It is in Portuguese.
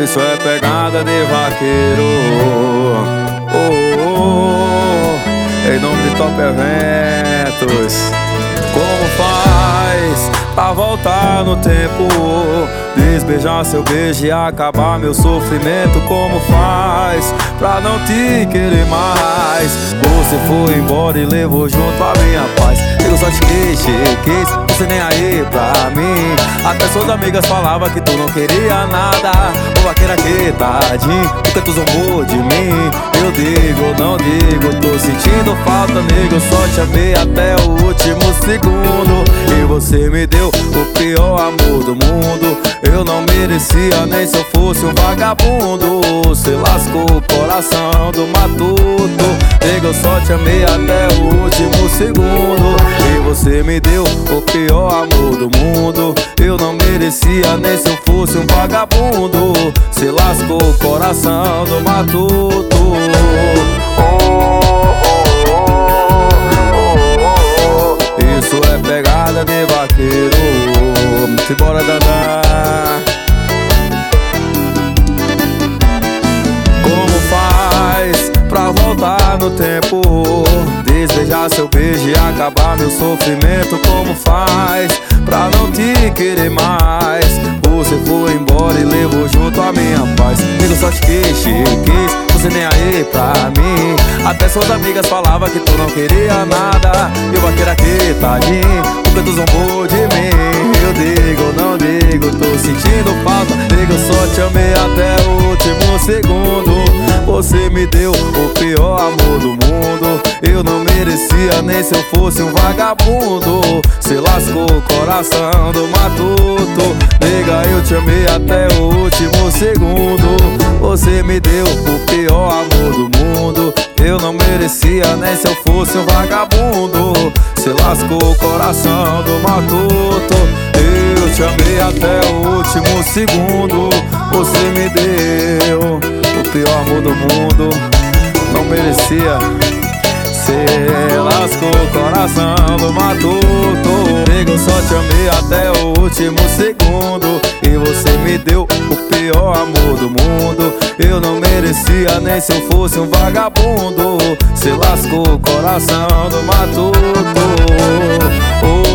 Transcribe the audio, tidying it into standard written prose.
Isso é pegada de vaqueiro. Em nome de Top Eventos. Como faz pra voltar no tempo, desbeijar seu beijo e acabar meu sofrimento? Como faz pra não te querer mais? Você foi embora e levou junto a minha paz. Eu só te quis, você nem aí pra mim. Até suas amigas falavam que tu não queria nada. Ô vaqueira, que tadinho, porque tu zombou de mim. Eu digo, não digo, tô sentindo falta, nego. Eu só te amei até o último segundo, e você me deu o pior amor do mundo. Eu não merecia nem se eu fosse um vagabundo. Você lascou o coração do matuto, nego. Eu só te amei até o último segundo, e você me deu o pior amor do mundo. Eu não merecia nem se eu fosse um vagabundo. Você lascou o coração do matuto. Isso é pegada de vaqueiro. Simbora danar. Como faz pra voltar no tempo, desbeijar seu beijo e acabar meu sofrimento? Como faz pra não te querer mais? Você foi embora e levou junto a minha paz. Nego, só te quis, você nem aí pra mim. Até suas amigas falavam que tu não queria nada. E o vaqueiro, aqui, tadinho, porque tu zombou de mim. Eu digo, não digo, tô sentindo falta, nego. Eu só te amei até o último segundo. Você me deu o pior amor do mundo. Eu não merecia nem se eu fosse um vagabundo. Você lascou o coração do matuto, nega. Eu te amei até o último segundo. Você me deu o pior amor do mundo. Eu não merecia nem se eu fosse um vagabundo. Você lascou o coração do matuto. Eu te amei até o último segundo. Você me deu o pior amor do mundo. Não merecia. Cê lascou o coração do matuto, nego. Eu só te amei até o último segundo, e você me deu o pior amor do mundo. Eu não merecia nem se eu fosse um vagabundo. Cê lascou o coração do matuto.